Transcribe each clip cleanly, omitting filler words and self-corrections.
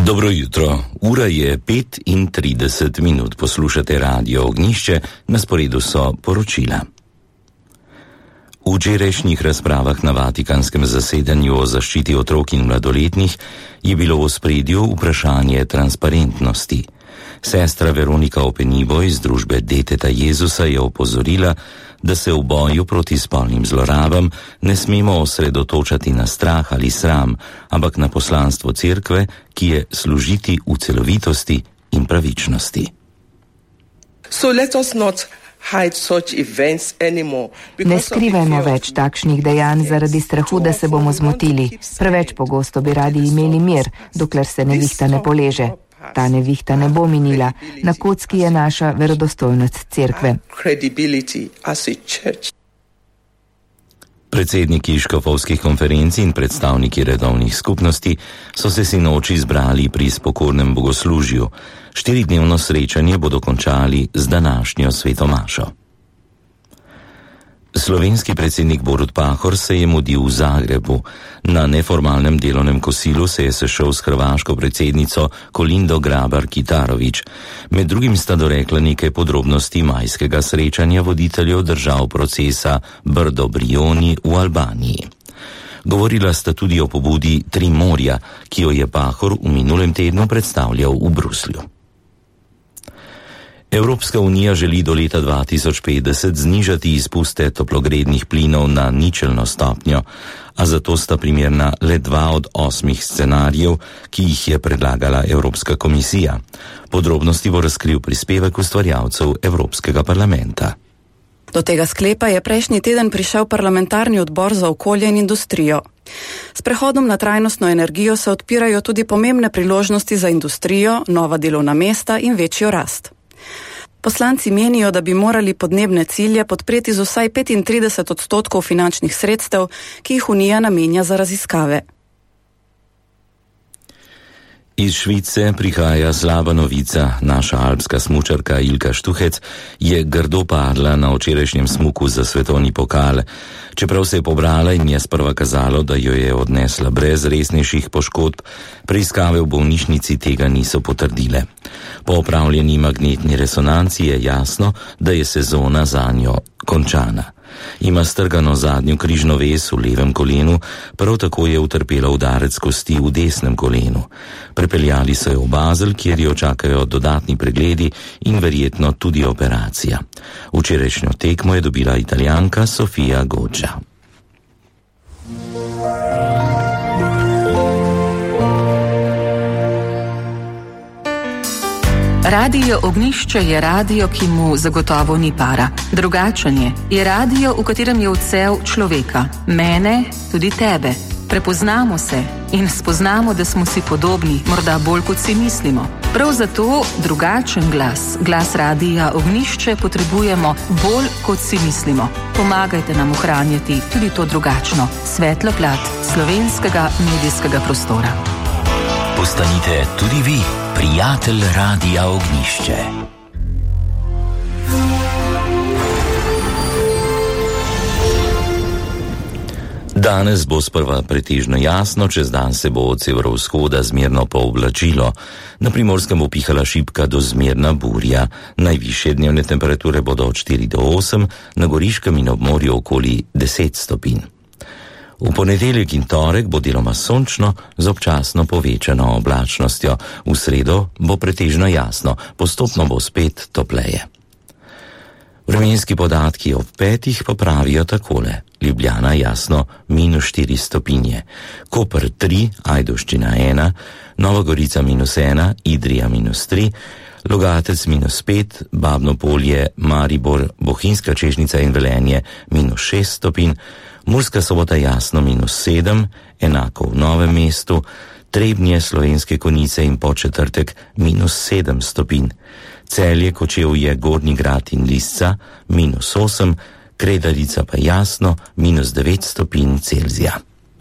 Dobro jutro, ura je 5:30, poslušate Radio Ognjišče, na sporedu so poročila. V včerajšnjih razpravah na Vatikanskem zasedanju o zaščiti otrok in mladoletnih je bilo v ospredju vprašanje transparentnosti. Sestra Veronika Openibo iz družbe Deteta Jezusa je opozorila, da se v boju proti spolnim zlorabam ne smemo osredotočati na strah ali sram, ampak na poslanstvo cerkve, ki je služiti v celovitosti in pravičnosti. Ne skrivajmo več takšnih dejanj zaradi strahu, da se bomo zmotili. Preveč pogosto bi radi imeli mir, dokler se nevihta ne poleže. Ta nevihta ne bo minila, na kocki je naša verodostojnost cerkve. Predsedniki škofovskih konferenc in predstavniki redovnih skupnosti so se sinoči zbrali pri spokornem bogoslužju. 4-dnevno srečanje bodo končali z današnjo svetomašo. Slovenski predsednik Borut Pahor se je mudil v Zagrebu. Na neformalnem delovnem kosilu se je sešel s hrvaško predsednico Kolindo Grabar-Kitarović. Med drugim sta dorekla nekaj podrobnosti majskega srečanja voditeljev držav procesa Brdo-Brioni v Albaniji. Govorila sta tudi o pobudi Tri morja, ki jo je Pahor v minulem tednu predstavljal v Bruslju. Evropska unija želi do leta 2050 znižati izpuste toplogrednih plinov na ničelno stopnjo, a zato sta primerna le 2 od 8 scenarijev, ki jih je predlagala Evropska komisija. Podrobnosti bo razkril prispevek ustvarjalcev Evropskega parlamenta. Do tega sklepa je prejšnji teden prišel parlamentarni odbor za okolje in industrijo. S prehodom na trajnostno energijo se odpirajo tudi pomembne priložnosti za industrijo, nova delovna mesta in večjo rast. Poslanci menijo, da bi morali podnebne cilje podpreti z vsaj 35% finančnih sredstev, ki jih Unija namenja za raziskave. Iz Švice prihaja slaba novica. Naša alpska smučarka Ilka Štuhec je grdo padla na včerajšnjem smuku za svetovni pokal. Čeprav se je pobrala in je sprva kazalo, da jo je odnesla brez resnejših poškodb, preiskave v bolnišnici tega niso potrdile. Po opravljeni magnetni resonanci je jasno, da je sezona zanjo končana. Ima strgano zadnjo križno vez v levem kolenu, prav tako je utrpela udarec kosti v desnem kolenu. Prepeljali so jo v Basel, kjer jo čakajo dodatni pregledi in verjetno tudi operacija. Včerajšnjo tekmo je dobila Italijanka Sofia Goggia. Radio Ognjišče je radio, ki mu zagotovo ni para. Drugačen je radio, v katerem je odsev človeka. Mene, tudi tebe. Prepoznamo se in spoznamo, da smo si podobni, morda bolj kot si mislimo. Prav zato drugačen glas, glas Radia Ognjišče potrebujemo bolj kot si mislimo. Pomagajte nam ohranjati tudi to drugačno, svetlo plat slovenskega medijskega prostora. Postanite tudi vi prijatelj Radia Ognjišče. Danes bo sprva pretežno jasno, čez dan se bo od severovzhoda zmerno pooblačilo. Na Primorskem bo pihala šibka do zmerna burja. Najvišje dnevne temperature bodo od 4 do 8, na Goriškem in ob morju okoli 10 stopinj. V ponedeljek in torek bo deloma sončno z občasno povečano oblačnostjo. V sredo bo pretežno jasno, postopno bo spet topleje. Vremenski podatki ob 5 pa pravijo takole. Ljubljana jasno -4 stopinje, Koper 3, Ajdovščina 1, Nova Gorica -1, Idrija -3, Logatec -5, Babno Polje, Maribor, Bohinjska Čežnica in Velenje -6 stopinj, Murska Sobota jasno -7, enako v Novem mestu, Trebnje, Slovenske Konjice in Podčetrtek -7 stopinj, Celje, Kočevje, Gornji Grad in Lisca -8, Kredarica pa jasno -9 stopinj Celzija.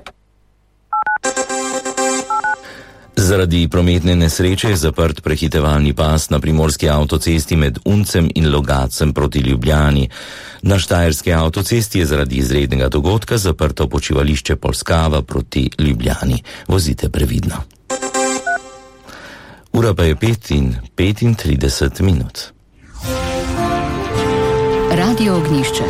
Zaradi prometne nesreče je zaprt prehitevalni pas na primorski avtocesti med Uncem in Logatcem proti Ljubljani. Na štajerski avtocesti je zaradi izrednega dogodka zaprto počivališče Polskava proti Ljubljani. Vozite previdno. Ura pa je 5:35 minut. Radio Ognjišče.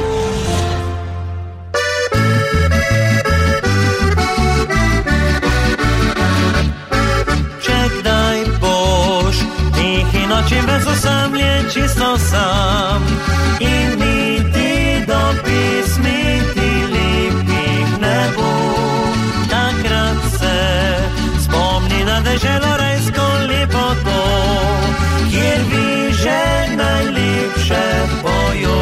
Noči brez osamljen, čisto sam in niti do pismi ti lepih ne bo. Takrat se spomni na deželo rajsko lepoto, kjer viže najlepše pojo.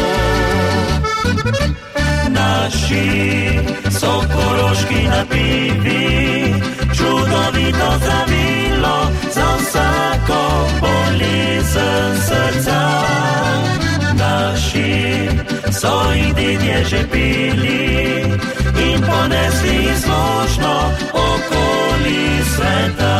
Naši so koroški napivi, čudovito zdravilo za vsako bolezen srca. Naši so jih dedje že pili in ponesli zvožno okoli sveta.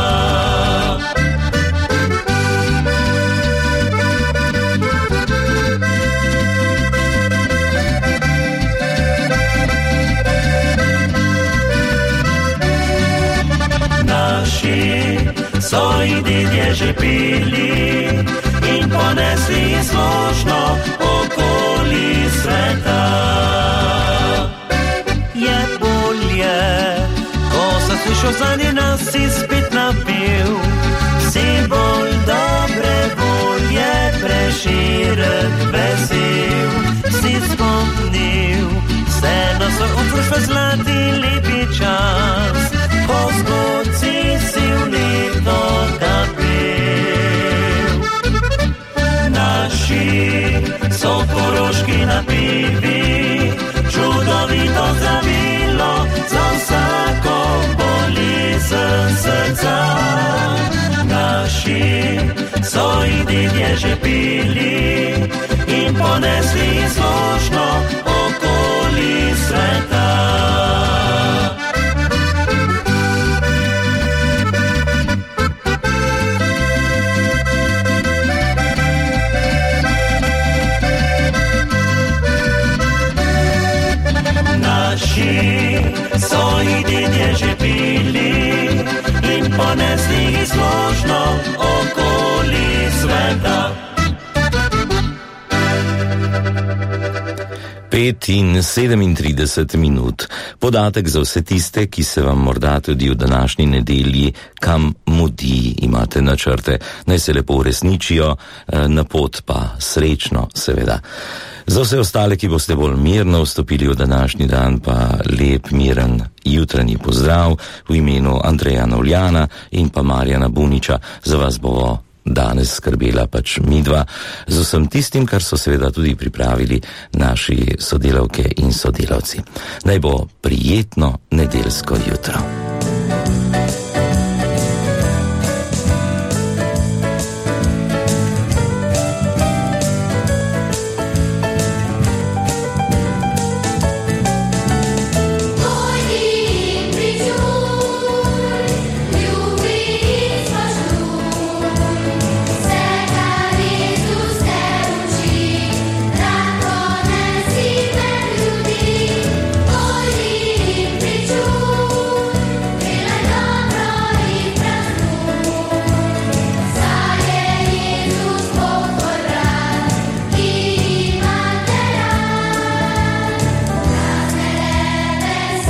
So jih dedje že pili in ponesli zvožno okoli sveta. Je bolje, ko se slišal zanje nas si spet napil, si bolj dobre volje preširen vesel. Si spomnil vse na svoj utrušve zlati lepi čas, ko zgodci si v leto kapil. Naši so koroški napivi, čudovito zdravilo za vsako bolezen srca. Naši so jih dedje že pili in ponesli zvožno okoli sveta. So jih dedje že pili in ponesli zvožno okoli sveta. 5:37 minut. Podatek za vse tiste, ki se vam morda tudi v današnji nedelji kam mudi, imate načrte, naj se lepo uresničijo, na pot pa srečno, seveda. Za vse ostale, ki boste bolj mirno vstopili v današnji dan, pa lep, miren jutranji pozdrav v imenu Andreja Novljana in pa Marjana Buniča. Za vas bo danes skrbela pač midva z vsem tistim, kar so seveda tudi pripravili naši sodelavke in sodelavci. Naj bo prijetno nedeljsko jutro.